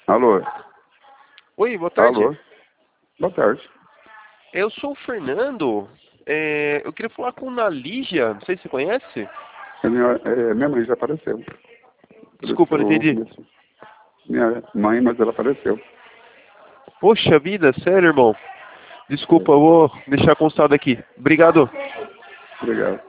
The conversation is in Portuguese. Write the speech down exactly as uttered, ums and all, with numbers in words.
Alô? Oi, boa tarde. Alô? Boa tarde. Eu sou o Fernando. É, eu queria falar com a Lígia, não sei se você conhece. A minha, é, minha mãe já apareceu. Por Desculpa, isso não eu entendi. comecei. Minha mãe, mas ela apareceu. Poxa vida, sério, irmão. Desculpa, É. eu vou deixar constado aqui. Obrigado. Obrigado.